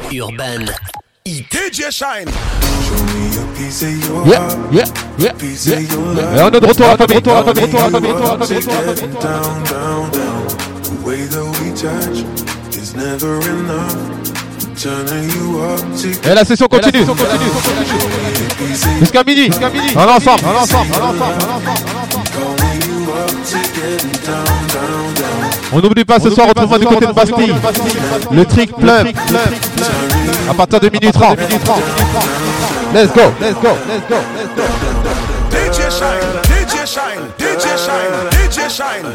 Urban DJ Shine. Yeah. Et on est de retour à la famille. Et la session continue. Jusqu'à midi. On est ensemble. On n'oublie pas ce soir, retrouve-moi du côté de Bastille. Le trick pleure. À partir de minuit 30. Let's go. DJ Shine.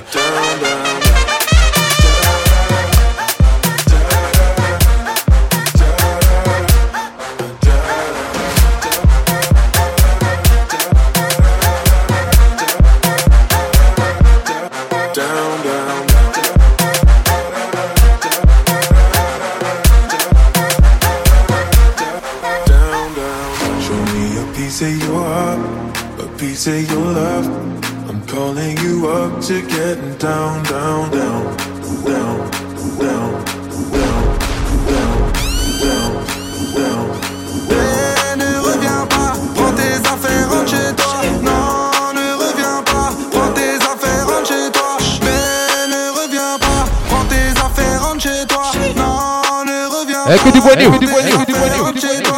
Say your love, I'm calling you up to getting down. Ne reviens pas, prends tes affaires, rentre chez toi. Non, ne reviens pas, prends tes affaires, rentre chez toi. Mais ne reviens pas, prends tes affaires, rentre chez toi. Non, ne reviens pas. Que du bois nu. Rentre chez toi.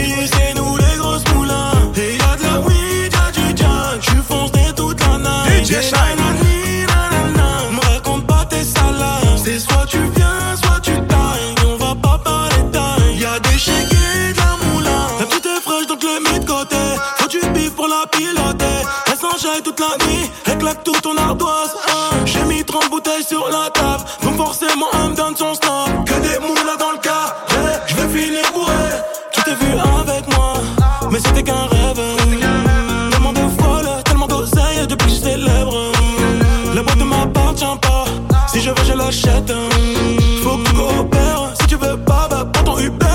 Me raconte pas tes salades. C'est soit tu viens, soit tu tailles. On va pas parler taille. Y'a des chèques et de la moula. La petite est fraîche donc le mets de côté. Faut du bif pour la piloter. Elle s'enjaille toute la nuit. Elle claque tout ton ardoise. J'ai mis 30 bouteilles sur la table. Donc forcément elle me donne son snap. Que des moulas dans le cas. Je vais finir bourré. Tu t'es vu avec moi, mais c'était qu'un rêve. Tellement de folle, tellement d'oseille. Depuis que je célèbre. La boîte ne m'appartient pas. Si je veux, je l'achète. Faut que tu coopères. Si tu veux pas, bah prends ton Uber.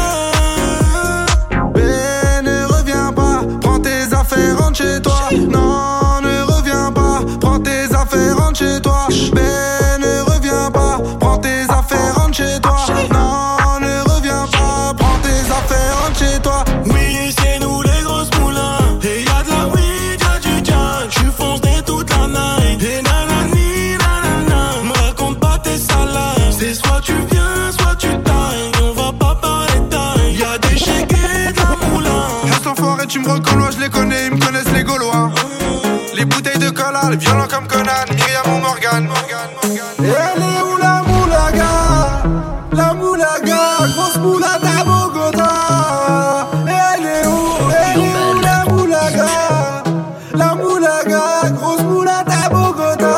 Mais ne reviens pas, prends tes affaires, rentre chez toi. Non, ne reviens pas, prends tes affaires, rentre chez toi. Mais ne reviens pas, prends tes affaires, rentre chez toi. Non, ne reviens pas, prends tes affaires, rentre chez toi. Oui, c'est nous les grosses moulins. Et y'a de la weed, y'a du jazz. J'suis foncé toute la night. Et nanani, nanana. Me raconte pas tes salades. C'est soit tu viens, soit tu tailles. On va pas parler taille. Y'a des chèques et de la moulin. Juste en forêt, tu me reconnais, je les connais, ils me connaissent les Gaulois. Les bouteilles de cola, les violents comme Conan, Myriam ou Morgan. Et elle est où la moulaga? La moulaga, grosse moulade à Bogota. Et elle est où la moulaga? La moulaga, grosse moulade à Bogota.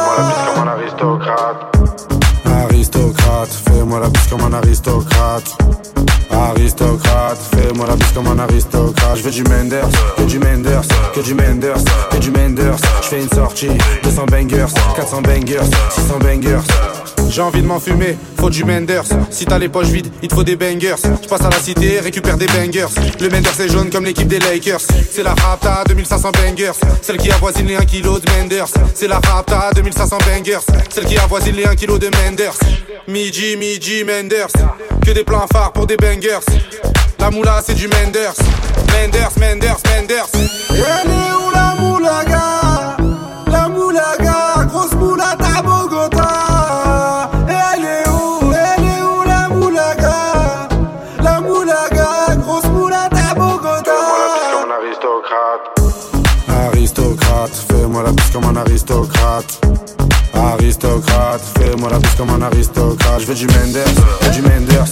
Fais-moi la bise comme un aristocrate. Aristocrate, fais-moi la bise comme un aristocrate. Je veux du Menders, que du Menders. Je fais une sortie, 200 bangers, 400 bangers, 600 bangers. J'ai envie de m'en fumer, faut du Menders. Si t'as les poches vides, il te faut des bangers. Je passe à la cité, récupère des bangers. Le Menders est jaune comme l'équipe des Lakers. C'est la Rapta, 2500 bangers. Celle qui avoisine les 1 kg de Menders. C'est la Rapta, 2500 bangers. Celle qui avoisine les 1 kg de Menders. Midi, Menders. Que des plans phares pour des bangers. La moula c'est du Menders. Menders. Et elle est où la moulaga? La moulaga, grosse moulade à Bogota. Et elle est où la moulaga? La moulaga, grosse moulade à Bogota. Aristocrate, fais-moi la bise comme un aristocrate. Aristocrate, fais-moi la bise comme un aristocrate. Je veux du Menders, que du Menders.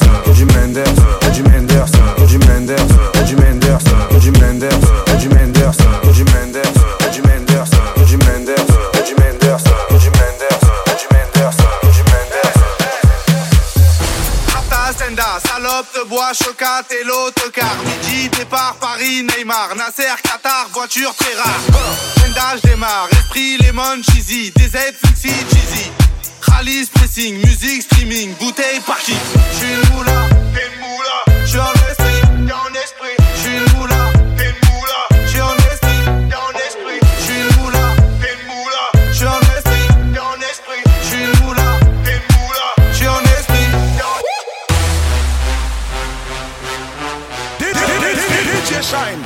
Salope de bois, chocat et l'autocar. Midi, départ, Paris, Neymar, Nasser, Qatar, voiture très rare. Vendage démarre, esprit, lemon, cheesy, DZ, flexi, cheesy. Khalis, pressing, musique, streaming, bouteille, parking. J'suis une moula, t'es une moula. J'suis en esprit, t'es en esprit. J'suis une moula, t'es une moula. J'suis en esprit, t'es en esprit. J'suis une moula, t'es une moula. J'suis en esprit, t'es en esprit. J'suis une moula, t'es une moula. J'suis en esprit, t'es en esprit. Shine.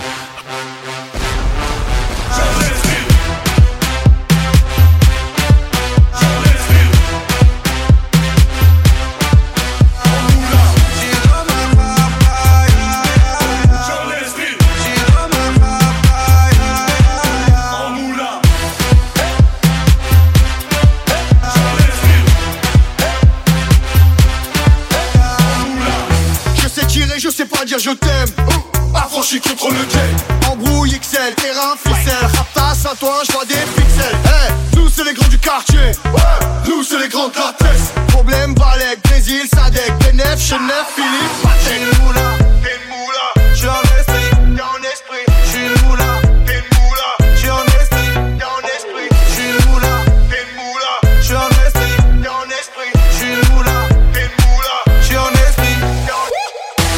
Je sais pas dire je t'aime, affranchi contre le game. Embrouille XL, terrain ficelle, rapace à toi, je vois des pixels. Hey, nous c'est les grands du quartier, nous c'est les grands de la tête. Problème, Balek, Brésil, Sadek, Benef, Chenef, Philippe, T'es une moula, j'suis en esprit, t'es en esprit. J'suis une moula, t'es une moula, j'suis en esprit, t'es en esprit. J'suis une moula, t'es une moula, j'suis en esprit, t'es en esprit. J'suis une moula, t'es une moula, j'suis en esprit, t'es en esprit.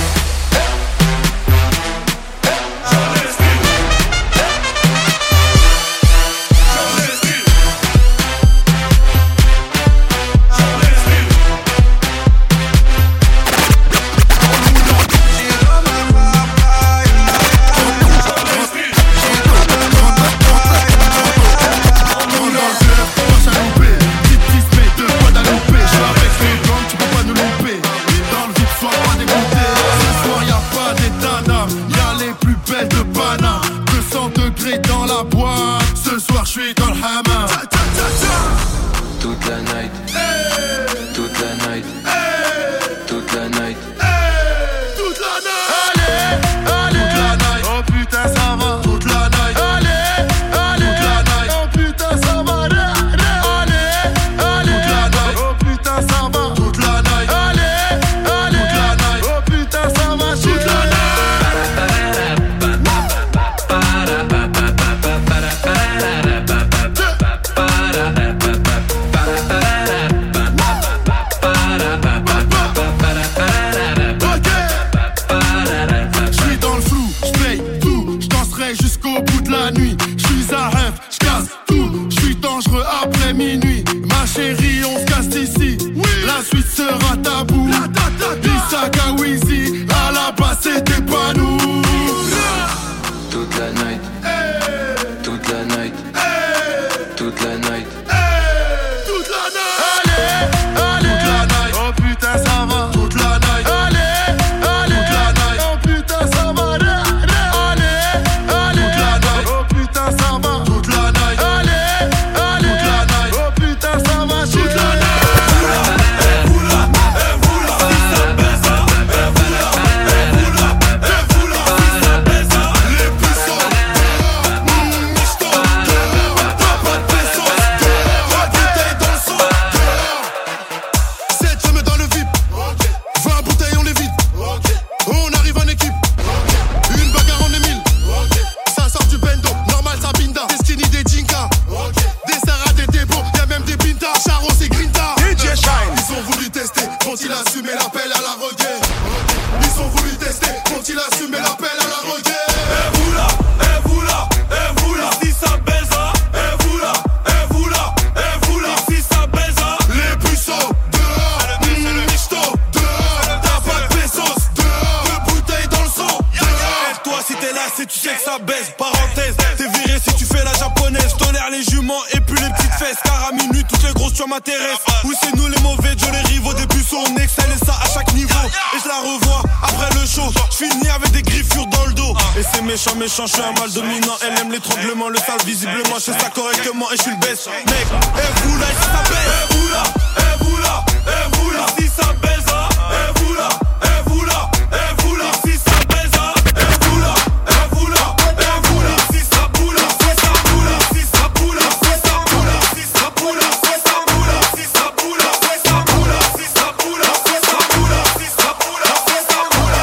Oui c'est nous les mauvais, Joe les rivaux. Des buissons on excelle et ça à chaque niveau. Et je la revois après le show. Je finis avec des griffures dans le dos. Et c'est méchant, méchant, je suis un mal dominant. Elle aime l'étranglement, le sale visiblement. Je fais ça correctement et je suis le best mec. Et vous là, si ça baise. Et vous là, et vous là, et vous là, si ça baise. Et vous là, et vous là, et vous là, si ça baise. Et vous là, et vous là, et vous là, si ça boule, si ça boule, si ça boule, si ça boule, si ça boule, si ça boule, si ça boule, si ça boule, si ça boule, si ça boule, si ça boule, si ça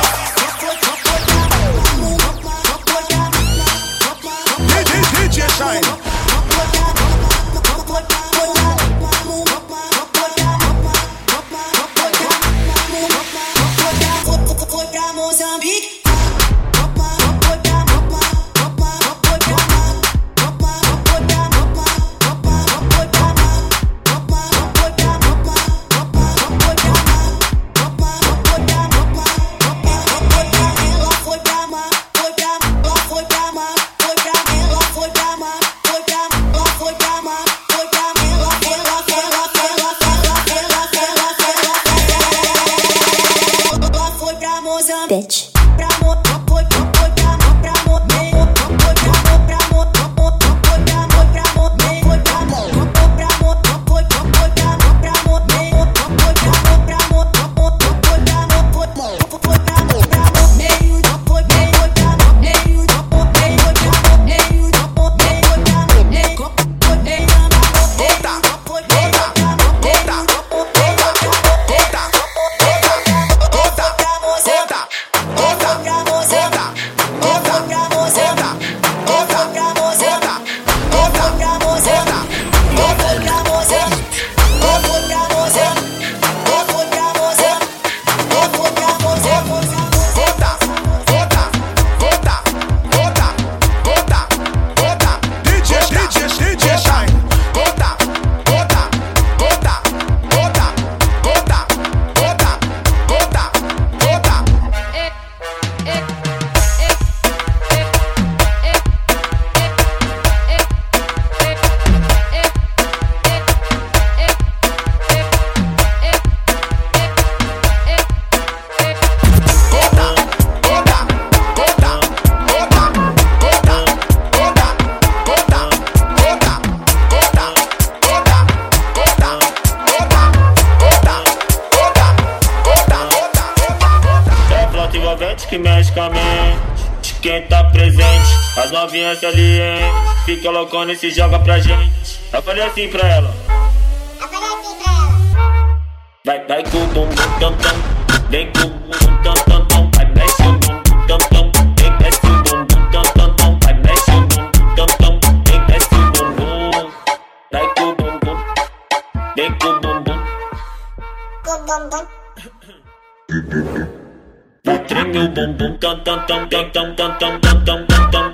boule. DJ Shine. Bitch. Que mexe com a mente, quem tá presente, as novinhas salientes, fica loucona e se joga pra gente. Eu falei assim pra ela. Vai com o bumbum tam tam, vem com o bumbum tam tam tam, vai mexe o bumbum tam tam, vem mexe o bumbum tam tam tam, vai mexe o bumbum tam tam, vem mexe o bumbum, vai com o bumbum, vem com o bumbum. Vai tremer o bumbum, tam tam tam tam tam tam tam tam tam tam tam.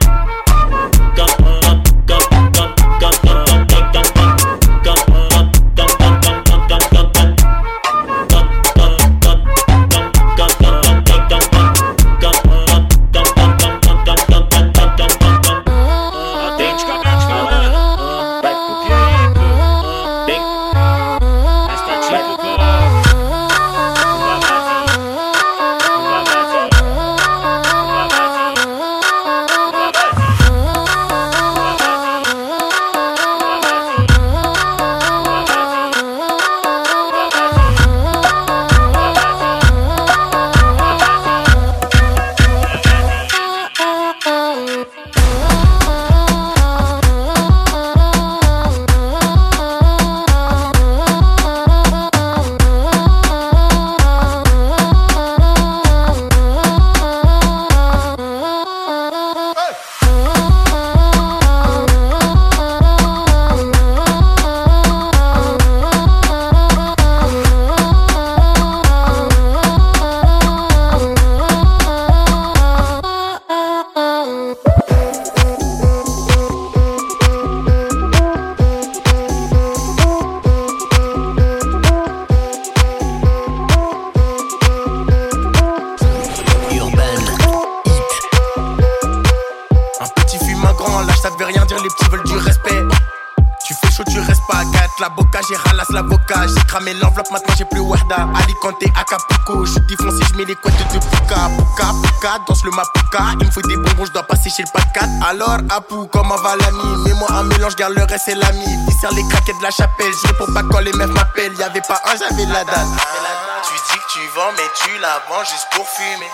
J'ai cramé l'enveloppe, maintenant j'ai plus Wahda. Alicante, Acapulco, je dis foncé, je mets les couettes de Puka. Puka, Puka, danse le Mapuka. Il me faut des bonbons, je dois passer chez le pas de 4. Alors, Apou, comment va l'ami? Mets-moi un mélange, garde le reste, c'est l'ami. Viscère les craquettes de la chapelle. Je réponds pas quand les meufs m'appellent. Y'avait pas un, j'avais la dalle. Tu dis que tu vends, mais tu la vends juste pour fumer.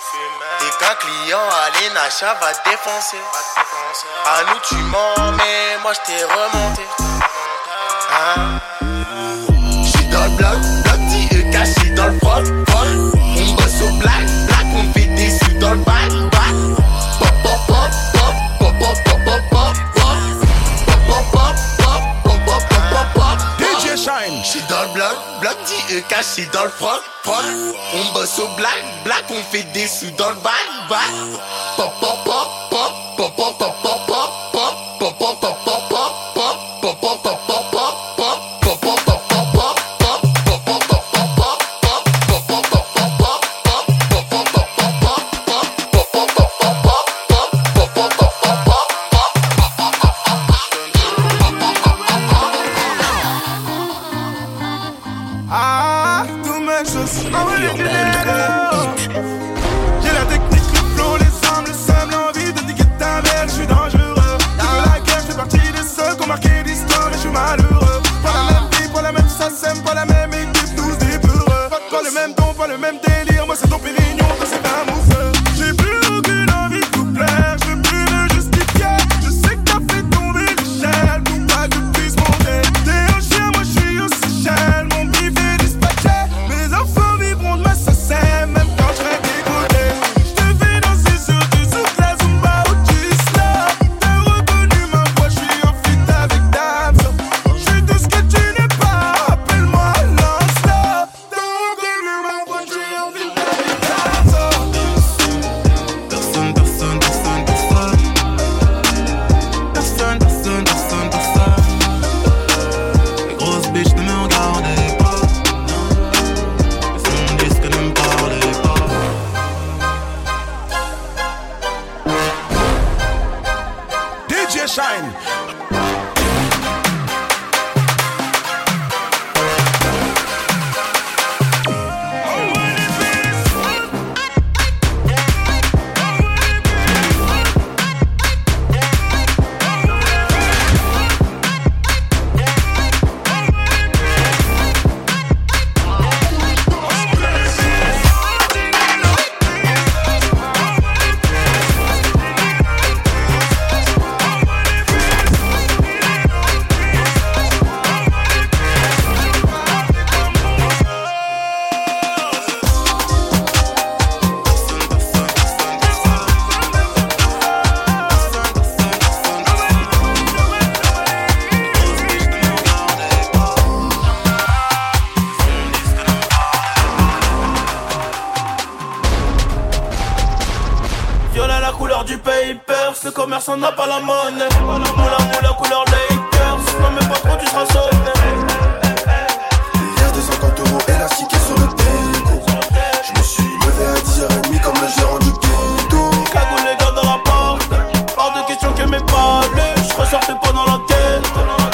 Et qu'un client à l'Enacha va défoncer. À nous tu mens, mais moi je t'ai remonté. J'suis dans le bloc, dit caché dans le froc. On bosse au black, on fait des sous dans le bac. Pop, pop, pop, pop, pop, pop, pop, pop, pop. DJ Shine. J'suis dans le bloc, dit caché dans le froc. On bosse au black, on fait des sous dans le bac. Pop, pop, pop, pop, pop, pop, pop, pop, pop, pop, pop, pop, pop, pop, pop, pop, pop, pop. Violet la couleur du paper, le commerçant n'a pas la monnaie. Moula couleur Lakers, non mais pas trop tu seras sonné. Hier 250 € élastiqué sur le déco. Je me suis levé à 10h30 comme le gérant du ghetto. Cagoule les gars dans la porte, hors de question que mes palais, je ressortais pas dans la tête.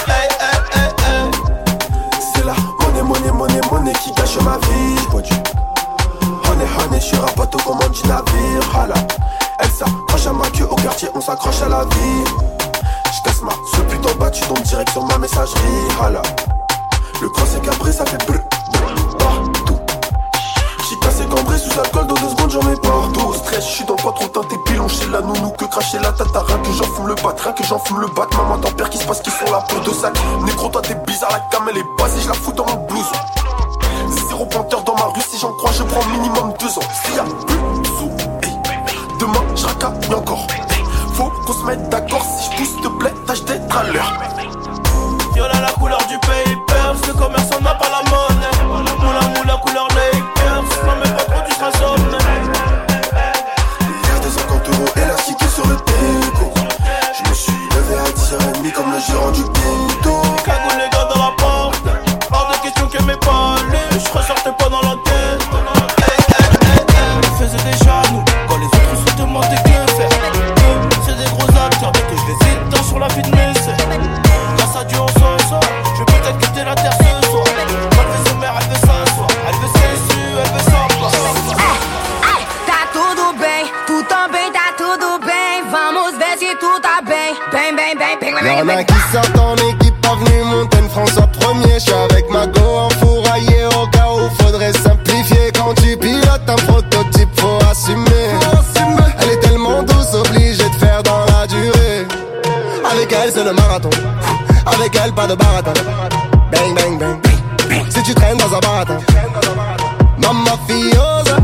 C'est la monnaie qui gâche ma vie. J'bois du honey, j'suis un bateau commande du navire. Hala, elle s'accroche à ma queue au quartier, on s'accroche à la vie. J'casse ma ce putain battu donc direct sur ma messagerie. Hala, le grand c'est cabré, ça fait brr partout. J'suis cassé cambré sous alcool, dans 2 secondes j'en ai partout. Stress, j'suis dans pas trop teinté pilon chez la nounou que cracher la tata. Rien que j'en fume le bat, Maman ton père qui se passe qui font la peau de sac. Négro toi t'es bizarre, la cam elle est basse et je la fous dans mon blouson. Zéro pointeur dans ma rue, si j'en crois je prends minimum 2 ans. S'il y a plus de sous, demain je racaille encore. Faut qu'on se mette d'accord, si je pousse te plaît, tâche d'être à l'heure. Violet la couleur du paper, le commerçant n'a pas la monnaie. Moula couleur Lakers, non mais pas trop tu seras sonné. Hier 250 € élastiqué sur le déco. Je me suis levé à 10h30 comme le gérant du ghetto. Cagoule les gars dans la porte, hors de question que mes palais, je ressortais pas dans la tête. Je faisais déjà nous, quand les autres se demandaient que faire. C'est des gros acteurs, que je les éteins sur la vie de mes sœurs. Grâce à Dieu on s'en sort, je vais peut-être quitter la terre ce soir. Quand elle veut se mère, elle veut s'asseoir, elle veut s'essuyer, elle veut s'asseoir. Tá tudo bem, tu também tá tudo bem. Vamos ver si tout tá bem. Bem. Y'en a qui sortent en équipe, avenue Montaigne, François 1er. J'suis avec ma go enfouraillé au cas où faudrait simplifier. Quand tu pilotes un prototype, faut assumer. Elle est tellement douce, obligée de faire dans la durée. Avec elle c'est le marathon, avec elle pas de baratin. Bang. Si tu traînes dans un baratin. Mamma fiosa,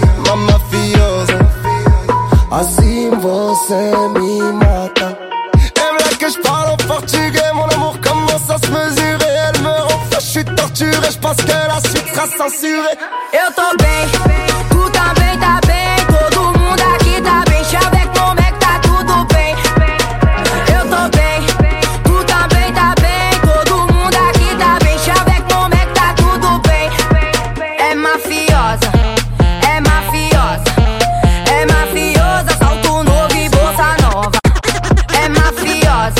assim você me mata. Elle là que je parle en portugais, mon amour commence à se mesurer. Elle me rend fou, je suis torturé, je pense que la suite sera censurée. Eu tô bem, tu também tá bem. Todo mundo aqui tá bem. J'suis avec mon mec, tá tudo bem. Eu tô bem, tu também tá bem. Todo mundo aqui tá bem. J'suis avec mon mec, tá tudo bem. É mafiosa, salto novo e bolsa nova. É mafiosa,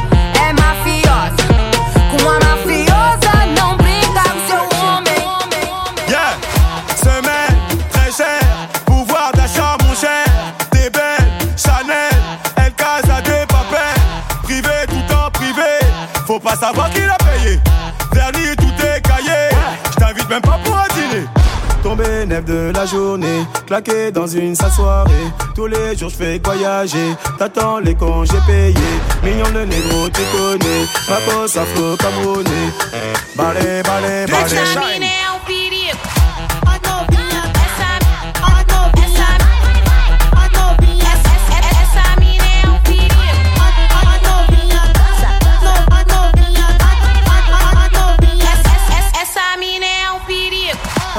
com a mafiosa não brinca com seu homem. Yeah, semaine très chère, pouvoir d'achat mon cher. T'es belle, Chanel, elle case à des papels. Privé tout en privé, faut pas savoir qui l'a payé. Vernis tout écaillé, j't'invite même pas pour un dîner. Tombé nef de la journée, claqué dans une sale soirée. Tous les jours j'fais voyager, t'attends les congés payés. Mignon le négro tu connais, ma posse afro-camerounais. Balé. Essa mina é um perigo. Essa mina é um perigo. Essa mina é um perigo.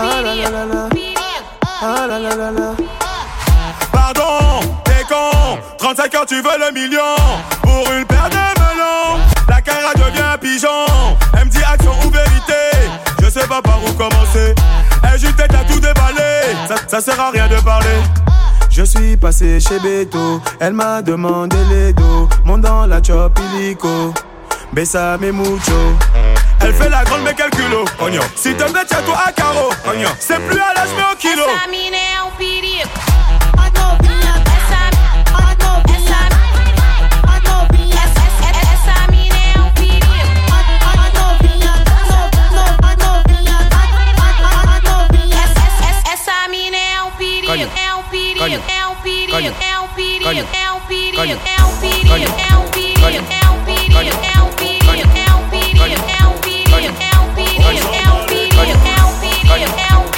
Pardon, t'es con, 35 ans tu veux le million. Pour une paire de melons, la cara devient pigeon. Elle me dit action ou vérité, je sais pas par où commencer. Elle juste tête à tout déballer, ça sert à rien de parler. Je suis passé chez Beto, elle m'a demandé les dos. Monte dans la chop illico, bésame mucho. Elle fait la grande mais quel culot, ognon. Si te mets tiens toi à carreau, ognon. C'est plus à l'âge mais au kilo. Essa mina é um perigo. Essa mina é um perigo. Essa mina é um perigo. É um perigo. É um perigo. É um perigo. É um perigo. É um perigo. É um perigo. É um perigo. É um perigo. É um perigo. É um perigo. É um perigo. É um perigo. É um perigo. É um perigo. É um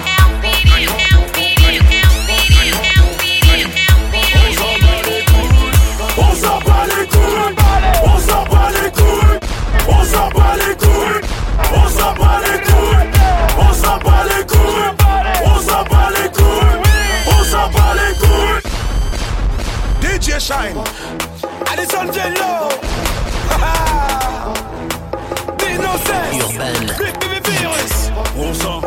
On s'en bat les couilles, on s'en bat les couilles, on s'en bat les couilles, on s'en bat les couilles, on s'en bat les couilles, on s'en bat les couilles, on s'en bat les couilles. DJ Shine, Alison Jello, Innocence, Big Baby Virus. On s'en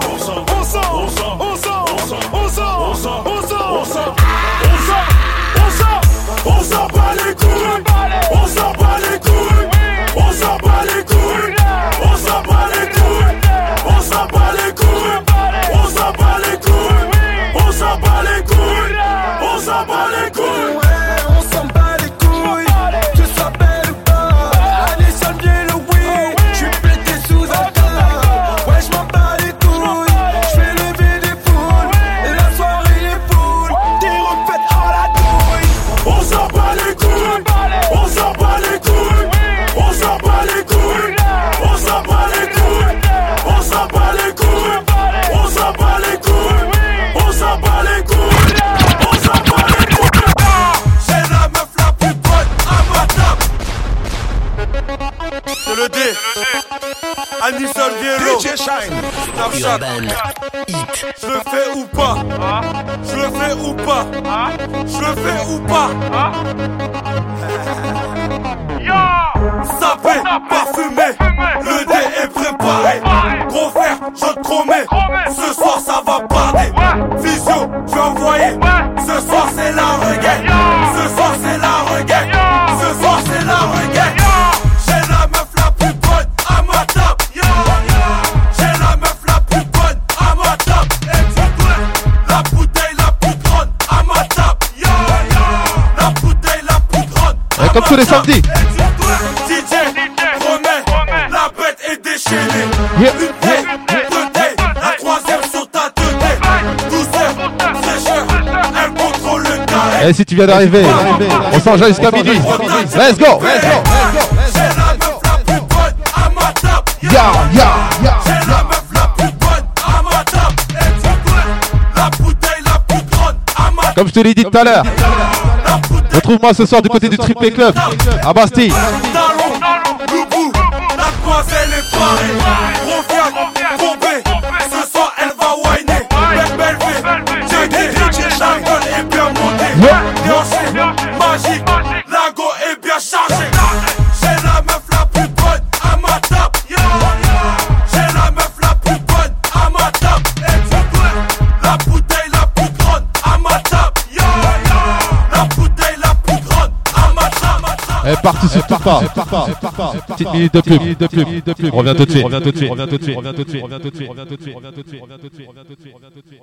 bat les couilles, on s'en bat les couilles, on s'en bat les couilles, on s'en bat les couilles, on s'en bat les couilles, on s'en bat les couilles, on s'en bat les couilles, on s'en bat les couilles, on s'en bat les couilles, que ça belle ou pas, Alison Jello, oui, j'suis pété sous un tas, ouais j'm'en bats les couilles, j'fais lever des foules, la soirée est full, des refaites à la douille, on s'en bat les couilles, on s'en bat les couilles, on s'en bat les couilles, on s'en bat les couilles, on s'en bat les couilles, on s'en bat les couilles, on s'en bat les couilles, on s'en bat les couilles. C'est la meuf la plus bonne à ma table. C'est le D. Alison Jello, DJ Shine, Snapchat. Je le fais ou pas? Je le fais ou pas? Je le fais ou pas? Sapé, parfumé, le dé est préparé. Gros frère, je te promets, ce soir ça va barder. Visio, je vais envoyer, ce soir c'est la regaine. Ce soir c'est la regaine, ce soir c'est la regaine. J'ai la meuf la plus bonne à ma table. J'ai la meuf la plus bonne à ma table. La bouteille la plus grande à ma table. La bouteille la plus grande. Comme tous les samedis. DJ, remets, la bête est déchaînée. Une tête, deux têtes, la troisième sur ta deux têtes. Douceur, fraîcheur, elle contrôle le carré. Et si tu viens d'arriver, on s'enjaille jusqu'à minuit. Let's go. J'ai la meuf la plus bonne à ma table. Ya. J'ai la meuf la plus bonne à ma table. La bouteille la plus grande à ma table. Comme je te l'ai dit tout à l'heure, retrouve-moi ce soir du côté du Triple Club à Bastille. Talon, Loubou, la demoiselle est parée. Revient, bombée, ce soir elle va whiner. Belle vie, JD, l'angle est bien monté. Déhanché, magique, l'ago est bien chargé. J'ai la meuf la plus bonne à ma table. J'ai la meuf la plus bonne à ma table. La bouteille la plus grande à ma table. La bouteille la plus grande à ma table. Elle participe pas. Petite minute de pub. Reviens tout de suite.